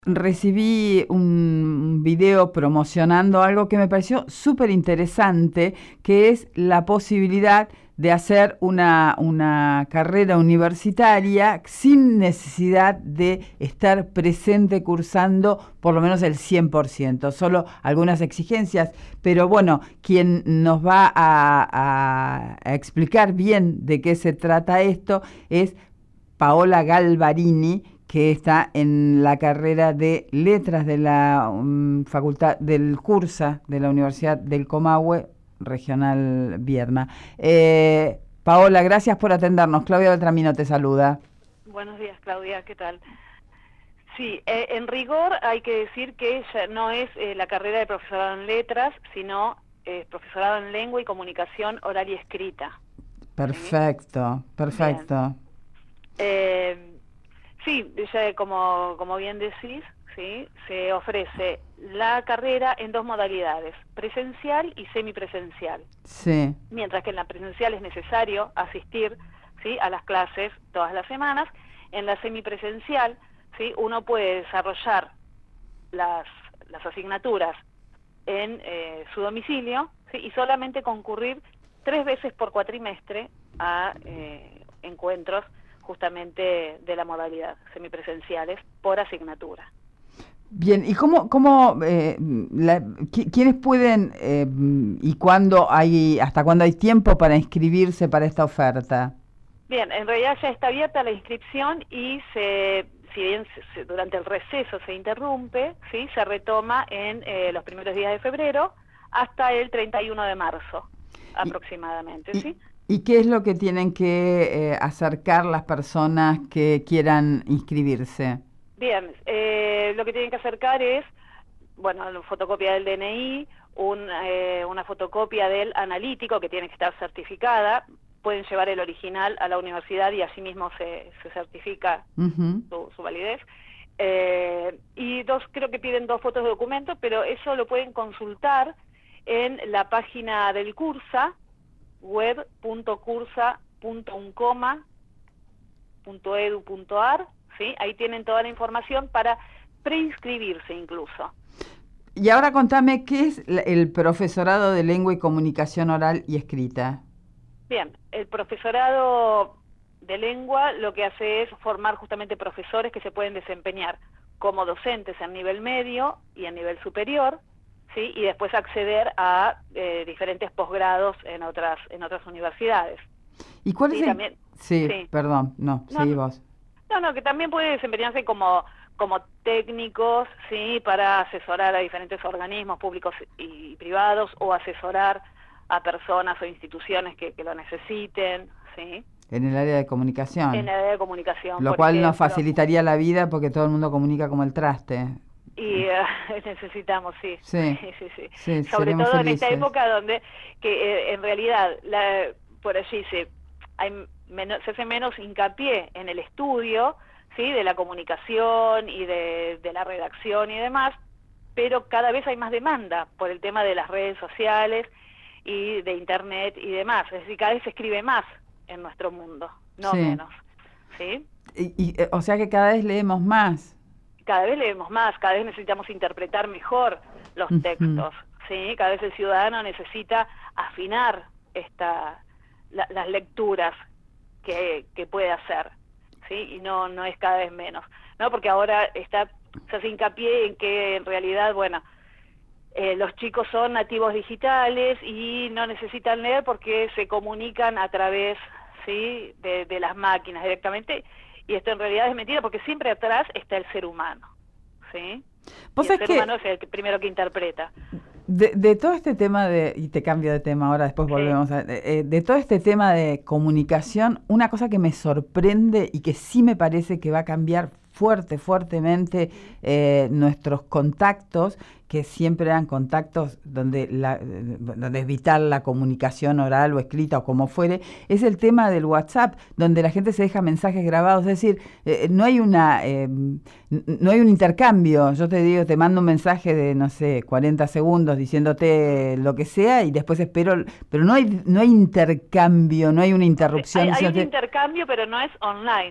recibí un video promocionando algo que me pareció súper interesante, que es la posibilidad de hacer una carrera universitaria sin necesidad de estar presente cursando por lo menos el 100%, solo algunas exigencias, pero bueno, quien nos va a explicar bien de qué se trata esto es Paola Galvarini, que está en la carrera de Letras de la Facultad del Cursa de la Universidad del Comahue, Regional Viedma. Paola, gracias por atendernos. Claudia Beltramino te saluda. Buenos días, Claudia, ¿qué tal? Sí, en rigor hay que decir que ya no es la carrera de profesorado en letras, sino profesorado en lengua y comunicación oral y escrita. Perfecto, ¿Sí? perfecto. Sí, ya como bien decís, ¿sí? Se ofrece la carrera en dos modalidades, presencial y semipresencial. Sí. Mientras que en la presencial es necesario asistir, ¿sí?, a las clases todas las semanas, en la semipresencial, ¿sí?, uno puede desarrollar las asignaturas en su domicilio, ¿sí?, y solamente concurrir 3 veces por cuatrimestre a encuentros justamente de la modalidad semipresenciales por asignatura. Bien, ¿y quiénes pueden y hasta cuándo hay tiempo para inscribirse para esta oferta? Bien, en realidad ya está abierta la inscripción y si bien durante el receso se interrumpe, ¿sí?, se retoma en los primeros días de febrero hasta el 31 de marzo aproximadamente, ¿sí? ¿Y qué es lo que tienen que acercar las personas que quieran inscribirse? Bien, lo que tienen que acercar es, bueno, la fotocopia del DNI, una fotocopia del analítico que tiene que estar certificada. Pueden llevar el original a la universidad y así mismo se certifica su validez. Y creo que piden 2 fotos de documento, pero eso lo pueden consultar en la página del Cursa, web.cursa.uncoma.edu.ar, ¿sí? Ahí tienen toda la información para preinscribirse incluso. Y ahora contame, ¿qué es el profesorado de lengua y comunicación oral y escrita? Bien, el profesorado de lengua lo que hace es formar justamente profesores que se pueden desempeñar como docentes en nivel medio y en nivel superior, ¿sí?, y después acceder a diferentes posgrados en otras universidades. ¿Y cuál es el...? También, sí, perdón, seguí vos. No, que también puede desempeñarse como técnicos, ¿sí?, para asesorar a diferentes organismos públicos y privados o asesorar a personas o instituciones que lo necesiten, ¿sí? En el área de comunicación. En el área de comunicación, Lo por cual ejemplo. nos facilitaría la vida porque todo el mundo comunica como el traste. Y necesitamos, sí. Sí, sí, Sobre seremos todo felices. en esta época donde en realidad por allí se hace menos hincapié en el estudio, ¿sí?, de la comunicación y de la redacción y demás, pero cada vez hay más demanda por el tema de las redes sociales y de internet y demás. Es decir, cada vez se escribe más en nuestro mundo, no menos, ¿sí? O sea que cada vez leemos más. Cada vez leemos más, cada vez necesitamos interpretar mejor los textos, ¿sí? Cada vez el ciudadano necesita afinar las lecturas que puede hacer, ¿sí? Y no es cada vez menos, ¿no? Porque ahora se hace hincapié en que en realidad, bueno, los chicos son nativos digitales y no necesitan leer porque se comunican a través, ¿sí?, de las máquinas directamente. Y esto en realidad es mentira porque siempre atrás está el ser humano, ¿sí? Y el ser humano es el primero que interpreta. De todo este tema y te cambio de tema ahora, después volvemos de todo este tema de comunicación, una cosa que me sorprende y que sí me parece que va a cambiar fuertemente nuestros contactos, que siempre eran contactos donde es vital la comunicación oral o escrita o como fuere, es el tema del WhatsApp, donde la gente se deja mensajes grabados, es decir, no hay no hay un intercambio. Yo te digo, te mando un mensaje de, no sé, 40 segundos diciéndote lo que sea y después espero, pero no hay intercambio, no hay una interrupción. Hay un intercambio, pero no es online.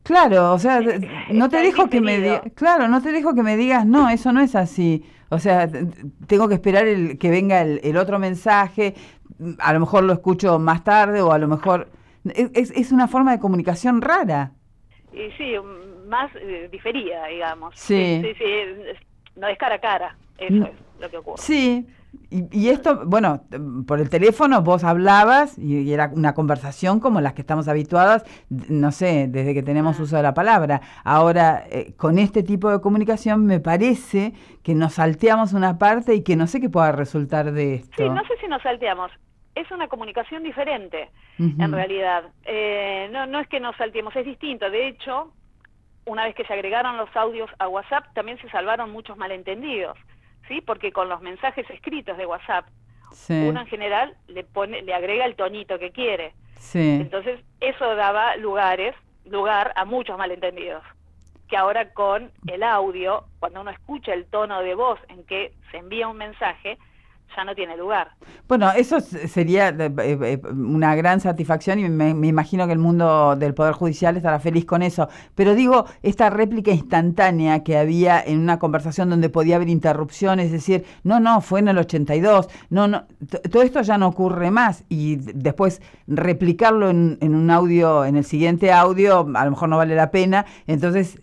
Claro, o sea, no te Está dejo que me bienvenido. claro, no te dejo que me digas, no, eso no es así. O sea, tengo que esperar que venga el otro mensaje, a lo mejor lo escucho más tarde o a lo mejor es una forma de comunicación rara. Y sí, más diferida, digamos. Sí, Sí. sí, sí, no es cara a cara, eso es lo que ocurre. Sí, y esto, bueno, por el teléfono vos hablabas y era una conversación como las que estamos habituadas, no sé, desde que tenemos Ah. uso de la palabra. Ahora, con este tipo de comunicación me parece que nos salteamos una parte y que no sé qué pueda resultar de Sí, esto. no sé si nos salteamos. Es una comunicación diferente, en Ujú. realidad. No, no es que nos salteemos, es distinto. De hecho, una vez que se agregaron los audios a WhatsApp, también se salvaron muchos malentendidos, ¿sí? Porque con los mensajes escritos de WhatsApp, uno Sí, en general le agrega el tonito que quiere. sí. Entonces, eso daba lugar a muchos malentendidos. Que ahora con el audio, cuando uno escucha el tono de voz en que se envía un mensaje, ya no tiene lugar. Bueno, eso sería una gran satisfacción y me imagino que el mundo del Poder Judicial estará feliz con eso. Pero digo, esta réplica instantánea que había en una conversación donde podía haber interrupciones, es decir, no, no, fue en el 82, no, no, todo esto ya no ocurre más y después replicarlo en un audio, en el siguiente audio, a lo mejor no vale la pena, entonces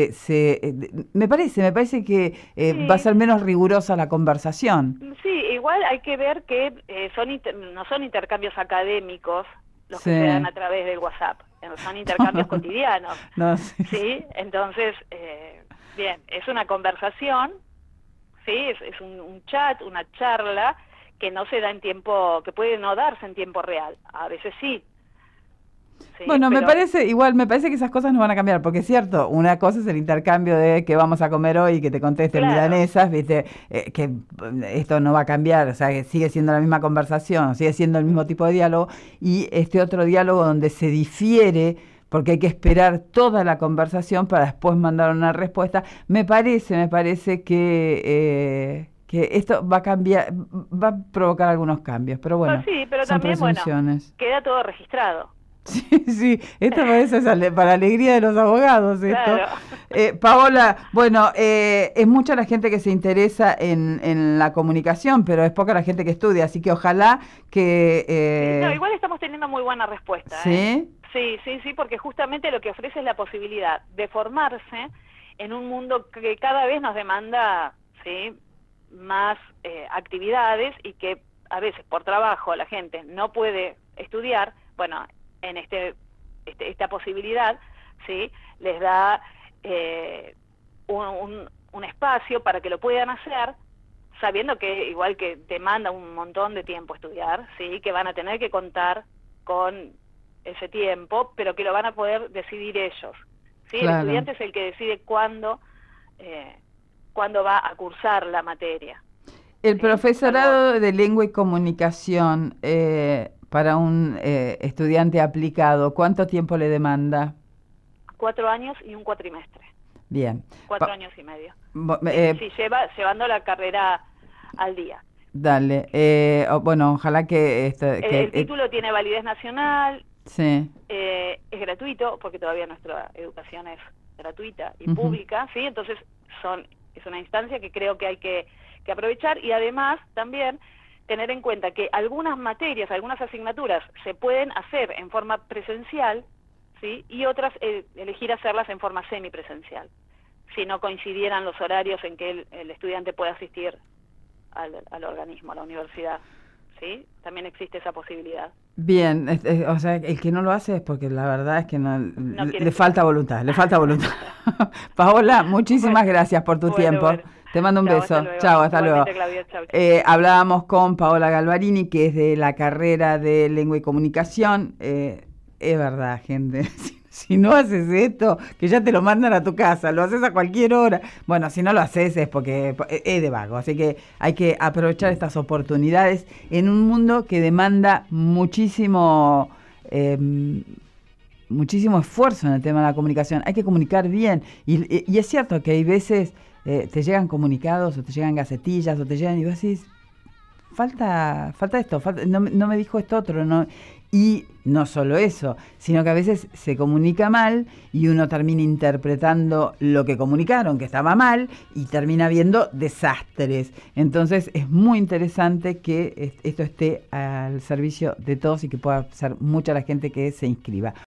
me parece que va a Sí, ser menos rigurosa la conversación. sí, igual hay que ver que no son intercambios académicos los que se dan Sí. a través del WhatsApp, son intercambios cotidianos, No, sí, sí. ¿sí? Entonces, bien, es una conversación, ¿sí? Es un chat, una charla que no se da en tiempo, que puede no darse en tiempo real, a veces sí, ¿sí? Bueno, Pero me parece que esas cosas no van a cambiar, porque es cierto, una cosa es el intercambio de qué vamos a comer hoy y que te contesten claro, milanesas, viste, que esto no va a cambiar, o sea, que sigue siendo la misma conversación, sigue siendo el mismo tipo de diálogo, y este otro diálogo donde se difiere, porque hay que esperar toda la conversación para después mandar una respuesta, me parece que esto va a cambiar, va a provocar algunos cambios, pero pues bueno, sí, pero son también, bueno, presunciones. queda todo registrado, Sí, sí, esto parece para alegría de los abogados, esto. claro. Paola, bueno, es mucha la gente que se interesa en la comunicación, pero es poca la gente que estudia, así que ojalá que... Sí, no, igual estamos teniendo muy buena respuesta, ¿eh? ¿sí? Sí, sí, sí, porque justamente lo que ofrece es la posibilidad de formarse en un mundo que cada vez nos demanda, ¿sí?, más actividades y que a veces por trabajo la gente no puede estudiar. Bueno, en esta posibilidad, ¿sí?, les da un espacio para que lo puedan hacer, sabiendo que igual que demanda un montón de tiempo estudiar, sí, que van a tener que contar con ese tiempo, pero que lo van a poder decidir ellos. ¿Sí? El Claro. estudiante es el que decide cuándo va a cursar la materia. El ¿Sí? Salvo profesorado de lengua y comunicación para un estudiante aplicado, ¿cuánto tiempo le demanda? 4 años y un cuatrimestre. Bien. 4 Pa- años y medio. bo- Sí, eh, sí, llevando la carrera al día. dale. Bueno, ojalá que... El título tiene validez nacional, sí. es gratuito, porque todavía nuestra educación es gratuita y Ujú. pública, ¿sí? Entonces es una instancia que creo que hay que aprovechar, y además también tener en cuenta que algunas materias, algunas asignaturas se pueden hacer en forma presencial, ¿sí?, y otras elegir hacerlas en forma semipresencial, si no coincidieran los horarios en que el estudiante puede asistir al organismo, a la universidad, ¿sí? También existe esa posibilidad. Bien, o sea, el que no lo hace es porque la verdad es que no, No quiere le estudiar. falta voluntad, le falta voluntad. Paola, muchísimas Bueno, gracias por tu bueno, tiempo. bueno. Te mando un Chao, hasta beso. luego. Chao, hasta luego. Igualmente, Claudia, chao, chao. Hablábamos con Paola Galvarini, que es de la carrera de Lengua y Comunicación. Es verdad, gente. Si no haces esto, que ya te lo mandan a tu casa, lo haces a cualquier hora. Bueno, si no lo haces es porque es de vago. Así que hay que aprovechar estas oportunidades en un mundo que demanda muchísimo esfuerzo en el tema de la comunicación. Hay que comunicar bien. Y es cierto que hay veces te llegan comunicados o te llegan gacetillas o te llegan y vos decís, falta esto, no me dijo esto otro, no. Y no solo eso, sino que a veces se comunica mal y uno termina interpretando lo que comunicaron, que estaba mal, y termina viendo desastres. Entonces es muy interesante que esto esté al servicio de todos y que pueda ser mucha la gente que se inscriba.